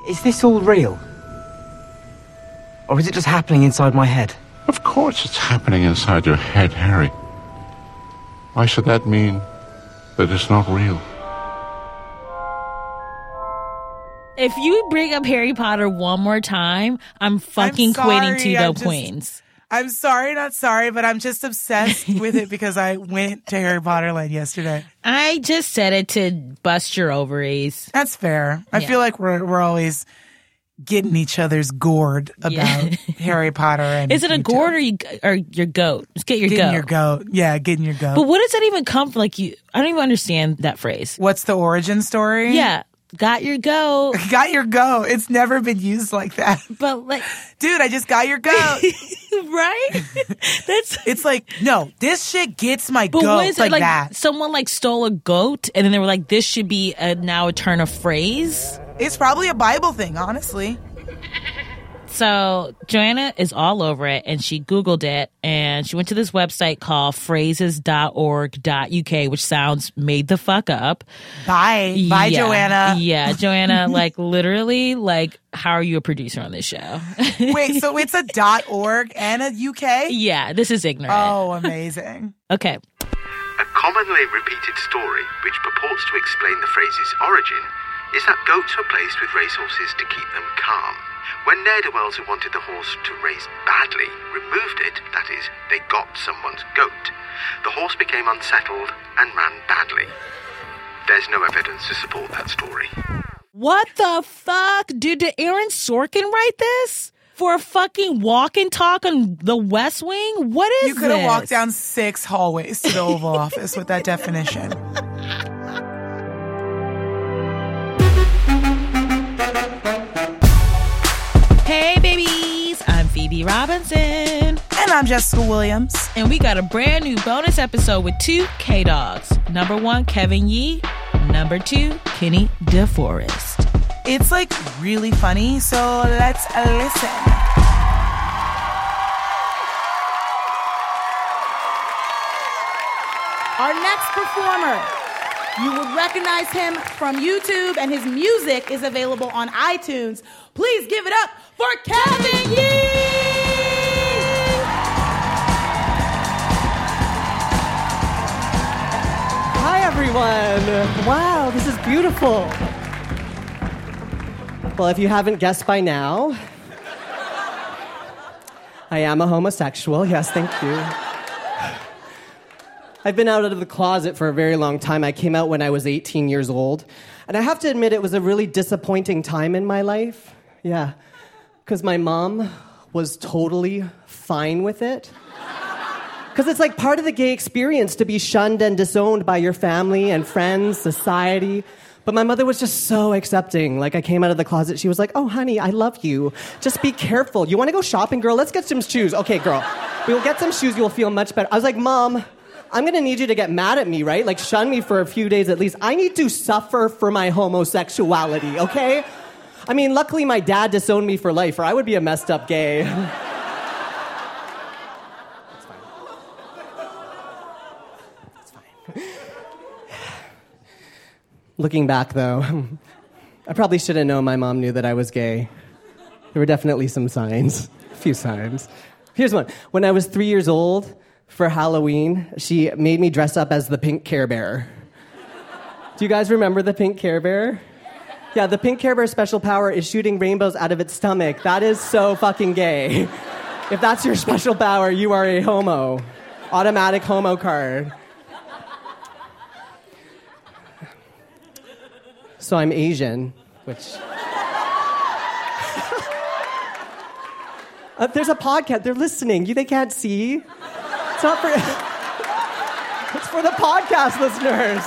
Is this all real? Or is it just happening inside my head? Of course it's happening inside your head, Harry. Why should that mean that it's not real? If you bring up Harry Potter one more time, I'm fucking quitting Two-Dope Queens. I'm sorry, not sorry, but I'm just obsessed with it because I went to Harry Potter Land yesterday. I just said it to bust your ovaries. That's fair. I feel like we're always getting each other's gourd about Harry Potter. And is it a gourd or your goat? Just get your getting goat. your goat. Yeah, getting your goat. But what does that even come from? Like I don't even understand that phrase. What's the origin story? Yeah. Got your goat. Got your goat. It's never been used like that. But like, dude, I just got your goat. Right? It's like, no, this shit gets my but goat what is it, like that. Someone like stole a goat and then they were like, this should be now a turn of phrase. It's probably a Bible thing, honestly. So Joanna is all over it, and she Googled it, and she went to this website called phrases.org.uk, which sounds made the fuck up. Bye, Joanna. Yeah, Joanna, like literally, like how are you a producer on this show? Wait, so it's a .org and a UK? Yeah, this is ignorant. Oh, amazing. Okay. A commonly repeated story which purports to explain the phrase's origin is that goats were placed with racehorses to keep them calm. When ne'er-do-wells who wanted the horse to race badly removed it, that is, they got someone's goat, the horse became unsettled and ran badly. There's no evidence to support that story. What the fuck? Dude, did Aaron Sorkin write this? For a fucking walk and talk on the West Wing? What is this? You could have walked down 6 hallways to the Oval Office with that definition. Hey, babies. I'm Phoebe Robinson. And I'm Jessica Williams. And we got a brand new bonus episode with 2 K-Dogs. Number 1, Kevin Yee. Number 2, Kenny DeForest. It's like really funny, so let's listen. Our next performer, you would recognize him from YouTube, and his music is available on iTunes. Please give it up for Kevin Yee! Hi, everyone. Wow, this is beautiful. Well, if you haven't guessed by now, I am a homosexual. Yes, thank you. I've been out of the closet for a very long time. I came out when I was 18 years old. And I have to admit, it was a really disappointing time in my life. Yeah. Because my mom was totally fine with it. Because it's like part of the gay experience to be shunned and disowned by your family and friends, society. But my mother was just so accepting. Like, I came out of the closet, she was like, oh, honey, I love you. Just be careful. You want to go shopping, girl? Let's get some shoes. Okay, girl. We'll get some shoes. You'll feel much better. I was like, Mom, I'm going to need you to get mad at me, right? Like, shun me for a few days at least. I need to suffer for my homosexuality, okay? I mean, luckily my dad disowned me for life, or I would be a messed up gay. Looking back, though, I probably should have known my mom knew that I was gay. There were definitely some signs, a few signs. Here's one. When I was 3 years old, for Halloween, she made me dress up as the pink Care Bear. Do you guys remember the pink Care Bear? Yeah, the pink Care Bear's special power is shooting rainbows out of its stomach. That is so fucking gay. If that's your special power, you are a homo. Automatic homo card. So I'm Asian, which... there's a podcast. They're listening. They can't see. It's not for... It's for the podcast listeners.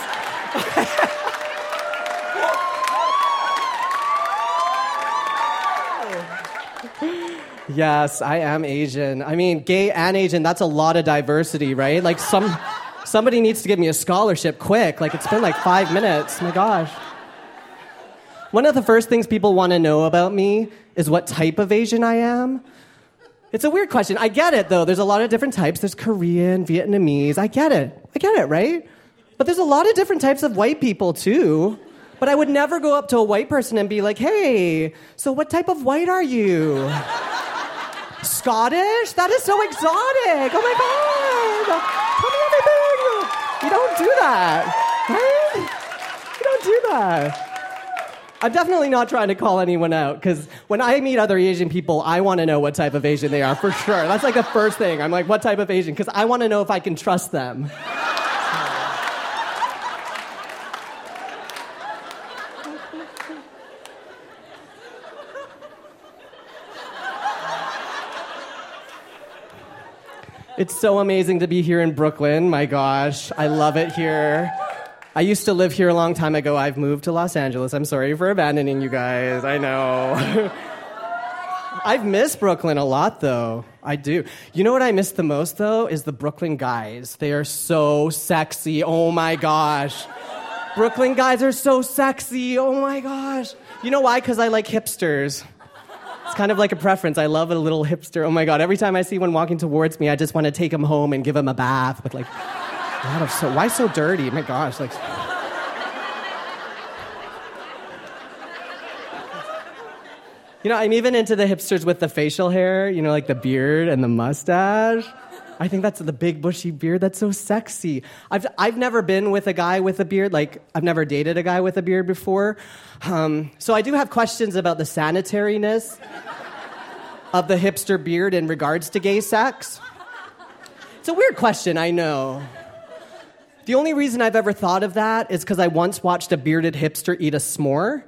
Yes, I am Asian. I mean, gay and Asian, that's a lot of diversity, right? Like, somebody needs to give me a scholarship quick. Like, it's been like 5 minutes. My gosh. One of the first things people want to know about me is what type of Asian I am. It's a weird question. I get it, though. There's a lot of different types. There's Korean, Vietnamese. I get it, right? But there's a lot of different types of white people, too. But I would never go up to a white person and be like, hey, so what type of white are you? Scottish? That is so exotic. Oh my God. Tell me everything. You don't do that, right? You don't do that. I'm definitely not trying to call anyone out, because when I meet other Asian people, I want to know what type of Asian they are, for sure. That's like the first thing. I'm like, what type of Asian? Because I want to know if I can trust them. It's so amazing to be here in Brooklyn. My gosh, I love it here. I used to live here a long time ago. I've moved to Los Angeles. I'm sorry for abandoning you guys. I know. I've missed Brooklyn a lot, though. I do. You know what I miss the most, though, is the Brooklyn guys. They are so sexy. Oh, my gosh. Brooklyn guys are so sexy. Oh, my gosh. You know why? Because I like hipsters. It's kind of like a preference. I love a little hipster. Oh, my God. Every time I see one walking towards me, I just want to take him home and give him a bath. But, like... why so dirty? My gosh, like... You know, I'm even into the hipsters with the facial hair, you know, like the beard and the mustache. I think that's the big bushy beard. That's so sexy. I've never been with a guy with a beard. Like, I've never dated a guy with a beard before. So I do have questions about the sanitariness of the hipster beard in regards to gay sex. It's a weird question, I know. The only reason I've ever thought of that is because I once watched a bearded hipster eat a s'more.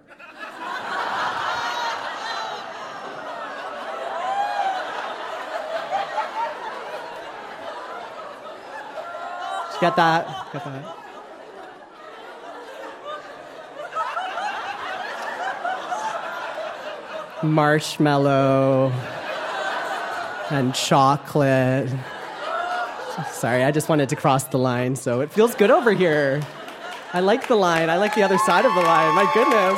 Get that? Get that? Marshmallow and chocolate. Sorry, I just wanted to cross the line, so it feels good over here. I like the line. I like the other side of the line. My goodness.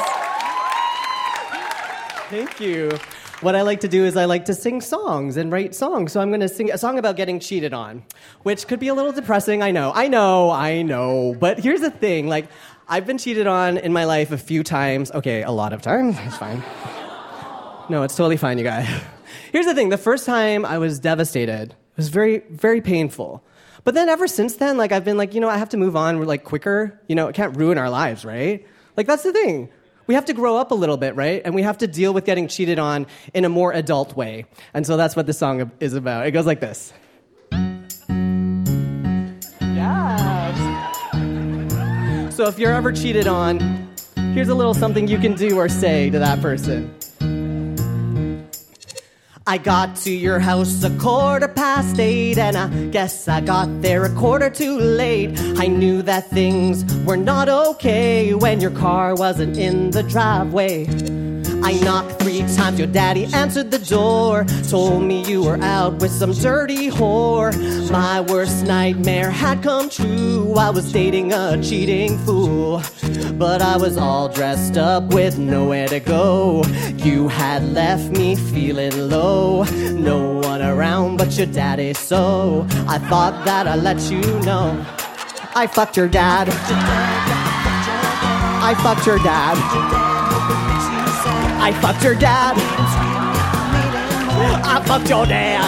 Thank you. What I like to do is I like to sing songs and write songs. So I'm going to sing a song about getting cheated on, which could be a little depressing. I know. But here's the thing. Like, I've been cheated on in my life a few times. Okay, a lot of times. It's fine. No, it's totally fine, you guys. Here's the thing. The first time I was devastated. It was very, very painful. But then ever since then, like, I've been like, I have to move on, like, quicker. It can't ruin our lives, right? Like, that's the thing. We have to grow up a little bit, right? And we have to deal with getting cheated on in a more adult way. And so that's what this song is about. It goes like this. Yes. So if you're ever cheated on, here's a little something you can do or say to that person. I got to your house 8:15, and I guess I got there 1/4 too late. I knew that things were not okay when your car wasn't in the driveway. I knocked 3 times, your daddy answered the door, told me you were out with some dirty whore. My worst nightmare had come true, I was dating a cheating fool. But I was all dressed up with nowhere to go. You had left me feeling low, no one around but your daddy, so I thought that I'd let you know. I fucked your dad. I fucked your dad. I fucked your dad. I fucked your dad.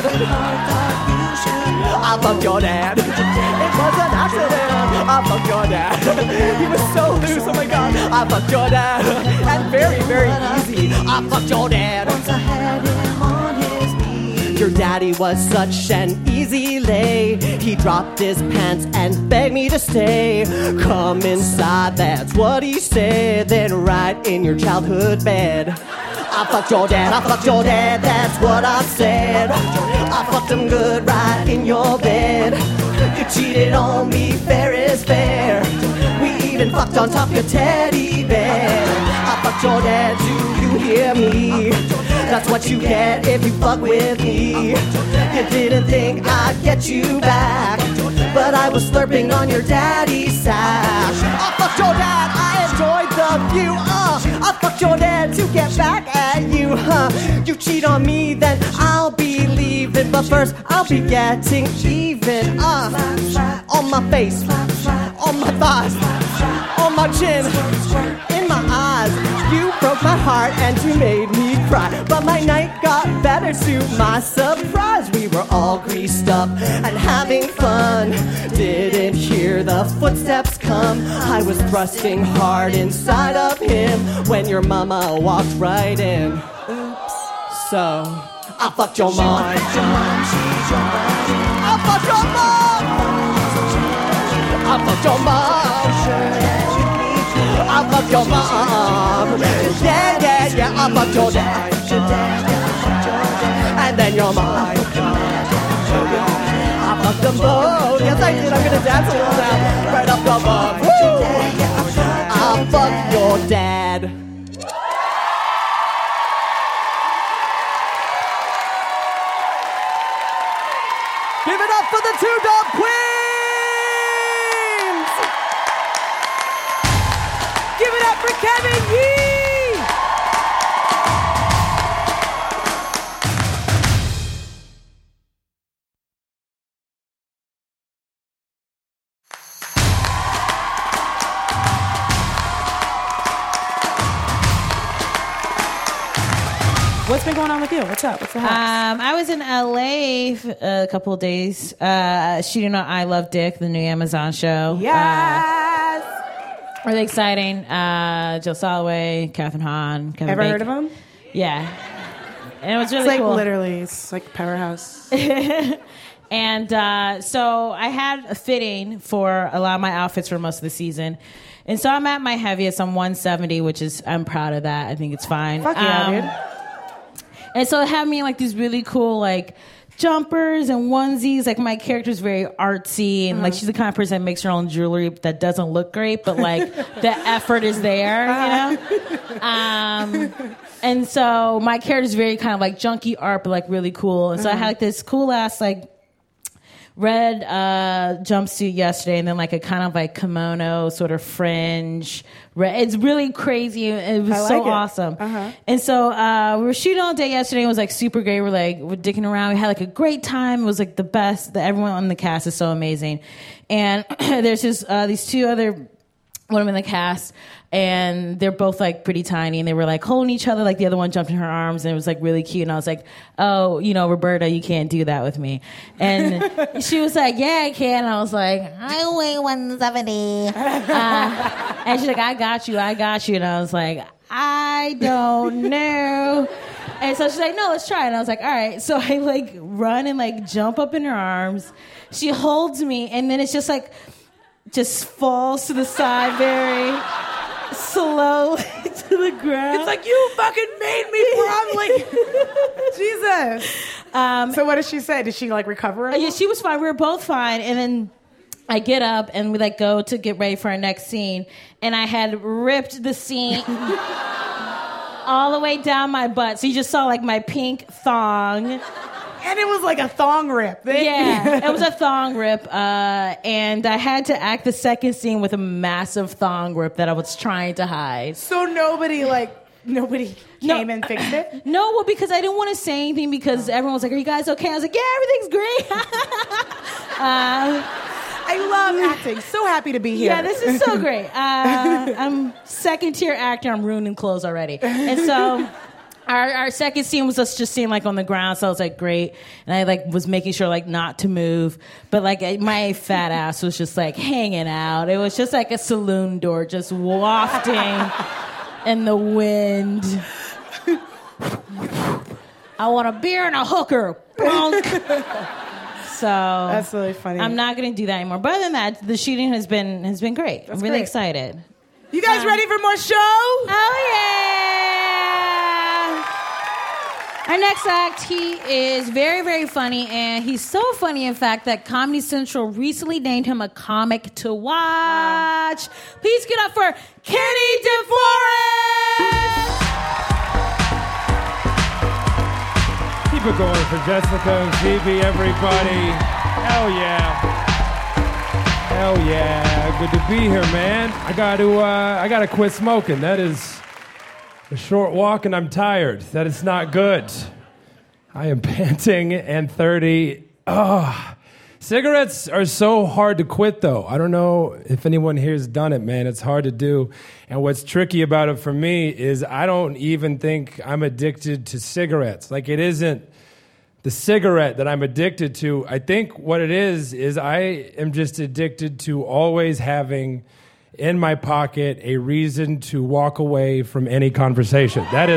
I fucked your dad. It was an accident. I fucked your dad. He was so loose, oh my God. I fucked your dad. And very, very easy. I fucked your dad. Once I had him on his knees. Your daddy was such an easy lay. He dropped his pants and begged me to stay. Come inside, that's what he said. Then right in your childhood bed. I fucked your dad, I fucked your dad, that's what I said. I fucked him good right in your bed. You cheated on me, fair is fair. We even fucked on top of your teddy bear. I fucked your dad, do you hear me? That's what you get if you fuck with me. You didn't think I'd get you back, but I was slurping on your daddy's sash. I fucked your dad, I enjoyed the view. I fucked your dad to get back at you. You cheat on me, then I'll be leaving. But first, I'll be getting even. On my face, on my thighs, on my chin, in my my eyes. You broke my heart and you made me cry. But my night got better to my surprise. We were all greased up and having fun. Didn't hear the footsteps come. I was thrusting hard inside of him when your mama walked right in. Oops. So I fucked your mom. I fucked your mom. I fucked your mom. I fucked your mom. Yeah, yeah, yeah. I fucked your dad. And then your mom. I fucked them both. Yes, I did. I'm gonna dance a little now. Right up the bum. I fucked your dad. Give it up for the Two Dog Queens! Give it up for Kevin Yee! What's been going on with you? What's up? What's the house? I was in LA a couple of days shooting on I Love Dick, the new Amazon show. Yes! Really exciting. Joe Soloway, Catherine Hahn, Kevin Ever Bacon. heard of him? Yeah. And it was really It's like cool. literally, it's like Powerhouse. And so I had a fitting for a lot of my outfits for most of the season. And so I'm at my heaviest. I'm 170, which is, I'm proud of that. I think it's fine. Fuck yeah, dude. And so it had me in like these really cool like jumpers and onesies. Like my character's very artsy and like she's the kind of person that makes her own jewelry that doesn't look great, but like the effort is there, you know? And so my character's very kind of like junky art, but like really cool. And so I had like this cool ass like red jumpsuit yesterday, and then like a kind of like kimono sort of fringe. It's really crazy. It was so awesome. And so we were shooting all day yesterday. It was like super great. We're dicking around. We had like a great time. It was like the best. Everyone on the cast is so amazing. And there's just these two other women in the cast, and they're both like pretty tiny, and they were like holding each other, like the other one jumped in her arms, and it was like really cute. And I was like, oh, you know, Roberta, you can't do that with me. And she was like, yeah, I can. And I was like, I weigh 170. And she's like, I got you. And I was like, I don't know. And so she's like, no, let's try it. And I was like, all right. So I like run and like jump up in her arms. She holds me, and then it's just like just falls to the side very slowly to the ground. It's like, you fucking made me probably. Jesus. So what did she say? Did she like recover? Yeah, she was fine. We were both fine. And then I get up and we like go to get ready for our next scene. And I had ripped the scene all the way down my butt. So you just saw like my pink thong. And it was like a thong rip. Yeah, it was a thong rip. And I had to act the second scene with a massive thong rip that I was trying to hide. So nobody came and fixed it? No, well, because I didn't want to say anything because everyone was like, are you guys okay? I was like, yeah, everything's great. I love acting. So happy to be here. Yeah, this is so great. I'm second-tier actor. I'm ruining clothes already. And so our second scene was us just sitting like on the ground, so I was like, great. And I like was making sure like not to move, but like my fat ass was just like hanging out. It was just like a saloon door just wafting in the wind. I want a beer and a hooker. Bonk. So that's really funny. I'm not going to do that anymore. But other than that, the shooting has been great. I'm really excited. You guys ready for more show? Oh yeah! Our next act, he is very, very funny, and he's so funny, in fact, that Comedy Central recently named him a comic to watch. Please get up for Kenny DeForest! Keep it going for Jessica and Phoebe, everybody. Hell yeah. Hell yeah. Good to be here, man. I gotta quit smoking. That is a short walk and I'm tired. That is not good. I am panting and 30. Cigarettes are so hard to quit, though. I don't know if anyone here's done it, man. It's hard to do. And what's tricky about it for me is I don't even think I'm addicted to cigarettes. Like, it isn't the cigarette that I'm addicted to. I think what it is I am just addicted to always having in my pocket a reason to walk away from any conversation. That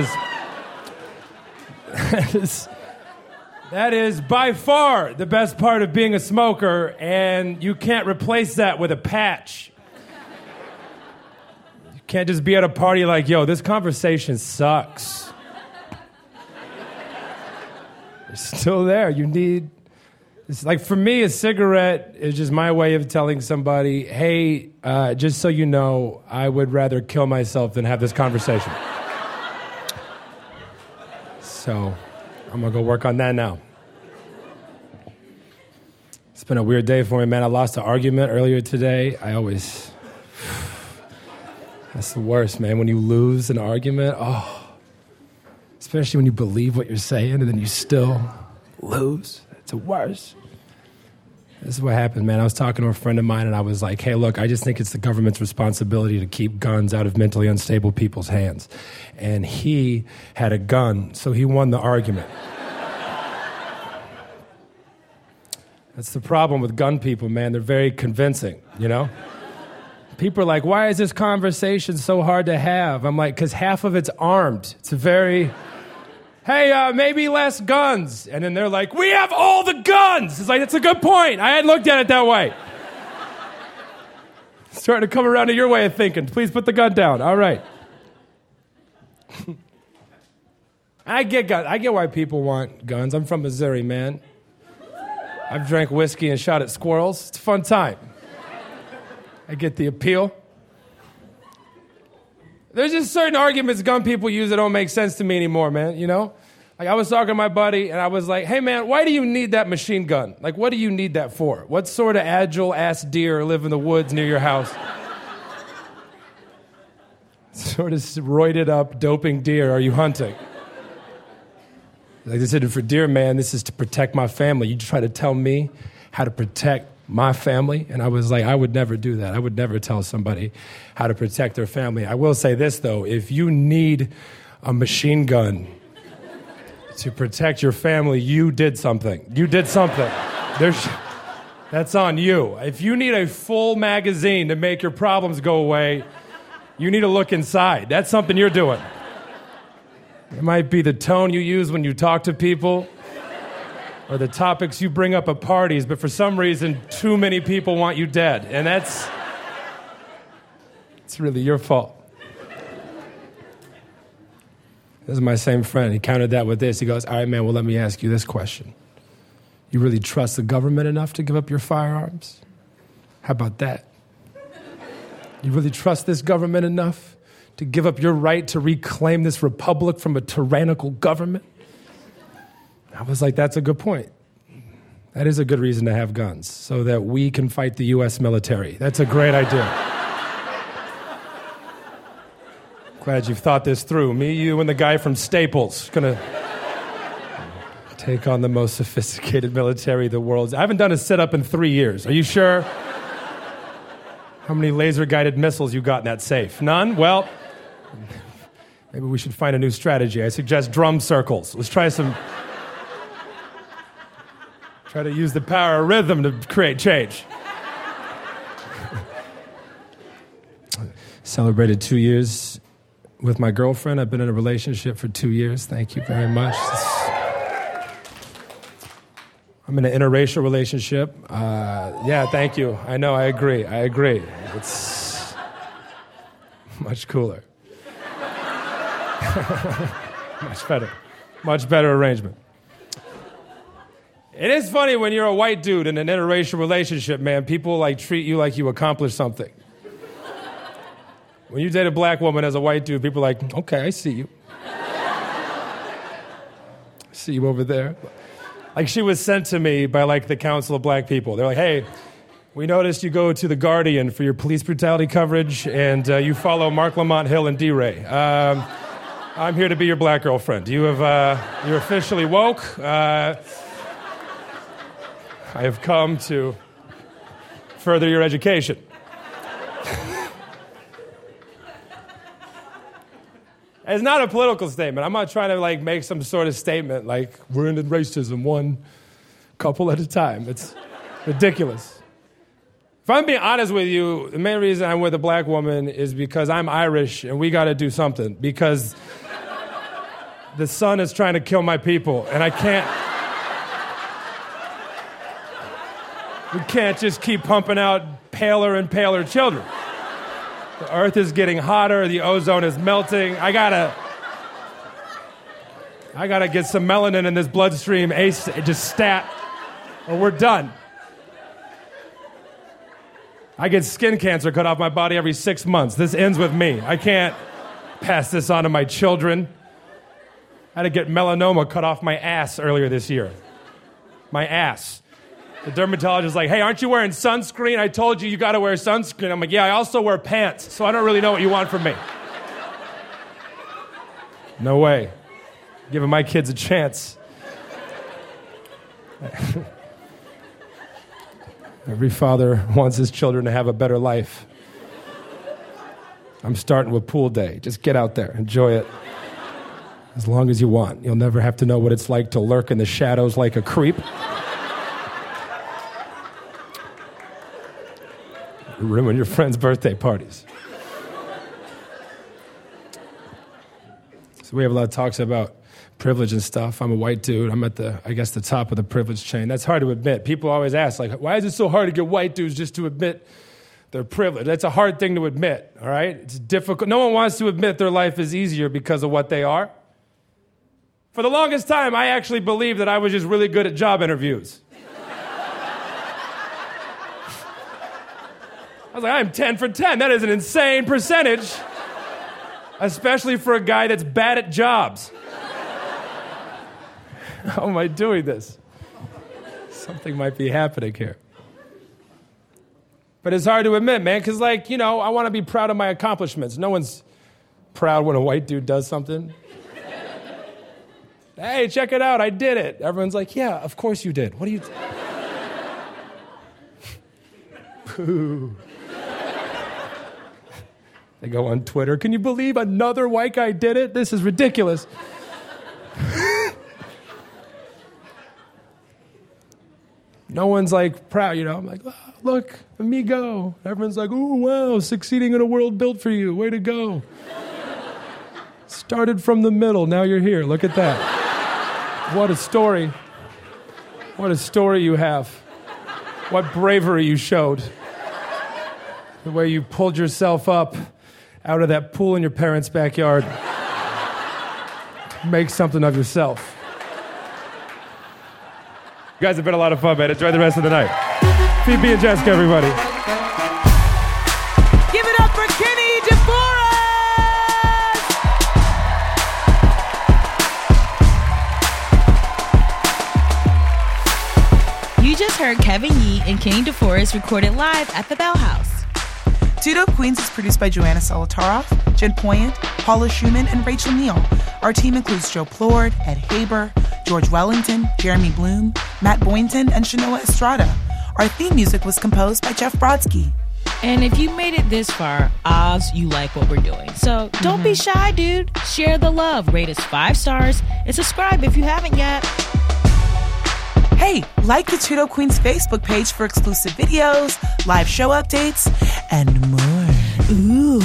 is by far the best part of being a smoker, and you can't replace that with a patch. You can't just be at a party like, yo, this conversation sucks. You're still there. You need... It's like, for me, a cigarette is just my way of telling somebody, hey, just so you know, I would rather kill myself than have this conversation. So... I'm going to go work on that now. It's been a weird day for me, man. I lost an argument earlier today. That's the worst, man. When you lose an argument, especially when you believe what you're saying and then you still lose. It's the worst. This is what happened, man. I was talking to a friend of mine and I was like, hey, look, I just think it's the government's responsibility to keep guns out of mentally unstable people's hands. And he had a gun, so he won the argument. That's the problem with gun people, man. They're very convincing, you know? People are like, why is this conversation so hard to have? I'm like, because half of it's armed. It's a very... hey, maybe less guns. And then they're like, we have all the guns. It's like, that's a good point. I hadn't looked at it that way. Starting to come around to your way of thinking. Please put the gun down. All right. I get why people want guns. I'm from Missouri, man. I've drank whiskey and shot at squirrels. It's a fun time. I get the appeal. There's just certain arguments gun people use that don't make sense to me anymore, man, you know? Like, I was talking to my buddy, and I was like, hey, man, why do you need that machine gun? Like, what do you need that for? What sort of agile-ass deer live in the woods near your house? Sort of roided-up, doping deer are you hunting? Like, this isn't for deer, man. This is to protect my family. You try to tell me how to protect my family? And I was like, I would never do that. I would never tell somebody how to protect their family. I will say this, though. If you need a machine gun to protect your family, you did something. You did something. That's on you. If you need a full magazine to make your problems go away, you need to look inside. That's something you're doing. It might be the tone you use when you talk to people, or the topics you bring up at parties, but for some reason, too many people want you dead. And it's really your fault. This is my same friend. He countered that with this. He goes, all right, man, well, let me ask you this question. You really trust the government enough to give up your firearms? How about that? You really trust this government enough to give up your right to reclaim this republic from a tyrannical government? I was like, that's a good point. That is a good reason to have guns, so that we can fight the U.S. military. That's a great idea. Glad you've thought this through. Me, you, and the guy from Staples gonna take on the most sophisticated military the world's... I haven't done a sit-up in 3 years. Are you sure? How many laser-guided missiles you got in that safe? None? Well, maybe we should find a new strategy. I suggest drum circles. Let's try some... Try to use the power of rhythm to create change. Celebrated 2 years with my girlfriend. I've been in a relationship for 2 years. Thank you very much. I'm in an interracial relationship. Yeah, thank you. I know, I agree. It's much cooler. Much better arrangement. It is funny when you're a white dude in an interracial relationship, man. People like treat you like you accomplished something. When you date a black woman as a white dude, people are like, okay, I see you. I see you over there. Like, she was sent to me by like the Council of Black People. They're like, hey, we noticed you go to The Guardian for your police brutality coverage, and you follow Mark Lamont Hill and D-Ray. I'm here to be your black girlfriend. You're officially woke. I have come to further your education. It's not a political statement. I'm not trying to like make some sort of statement like we're ending racism one couple at a time. It's ridiculous. If I'm being honest with you, the main reason I'm with a black woman is because I'm Irish and we got to do something because the sun is trying to kill my people and I can't. We can't just keep pumping out paler and paler children. The earth is getting hotter, the ozone is melting. I gotta get some melanin in this bloodstream, just stat, or we're done. I get skin cancer cut off my body every 6 months. This ends with me. I can't pass this on to my children. I had to get melanoma cut off my ass earlier this year. My ass. The dermatologist is like, hey, aren't you wearing sunscreen? I told you got to wear sunscreen. I'm like, yeah, I also wear pants, so I don't really know what you want from me. No way. Giving my kids a chance. Every father wants his children to have a better life. I'm starting with pool day. Just get out there, enjoy it. As long as you want. You'll never have to know what it's like to lurk in the shadows like a creep. Ruin your friends' birthday parties. So we have a lot of talks about privilege and stuff. I'm a white dude. I'm at the top of the privilege chain. That's hard to admit. People always ask, like, why is it so hard to get white dudes just to admit their privilege? That's a hard thing to admit, all right? It's difficult. No one wants to admit their life is easier because of what they are. For the longest time, I actually believed that I was just really good at job interviews. I was like, I'm 10 for 10. That is an insane percentage, especially for a guy that's bad at jobs. How am I doing this? Something might be happening here. But it's hard to admit, man, because, like, I want to be proud of my accomplishments. No one's proud when a white dude does something. Hey, check it out, I did it. Everyone's like, yeah, of course you did. What do you... Boo. They go on Twitter, can you believe another white guy did it? This is ridiculous. No one's like proud, I'm like, oh, look, amigo. Everyone's like, oh, wow, succeeding in a world built for you. Way to go. Started from the middle, now you're here. Look at that. What a story. What a story you have. What bravery you showed. The way you pulled yourself up out of that pool in your parents' backyard. Make something of yourself. You guys have been a lot of fun, man. Enjoy the rest of the night. Phoebe and Jessica, everybody. Give it up for Kenny DeForest! You just heard Kevin Yee and Kenny DeForest recorded live at the Bell House. Two Dope Queens is produced by Joanna Solitaroff, Jen Poyant, Paula Schumann, and Rachel Neal. Our team includes Joe Plord, Ed Haber, George Wellington, Jeremy Bloom, Matt Boynton, and Shanoa Estrada. Our theme music was composed by Jeff Brodsky. And if you made it this far, odds you like what we're doing. So don't be shy, dude. Share the love, rate us 5 stars, and subscribe if you haven't yet. Hey, like the Two Dope Queens Facebook page for exclusive videos, live show updates, and more. Ooh.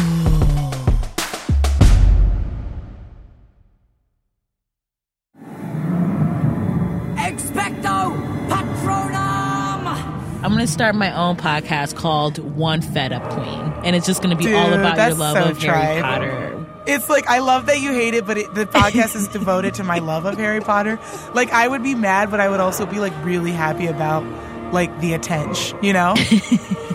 Expecto Patronum! I'm going to start my own podcast called One Fed Up Queen. And it's just going to be all about your love of Harry Potter. It's like, I love that you hate it, but the podcast is devoted to my love of Harry Potter. Like, I would be mad, but I would also be, like, really happy about, like, the attention,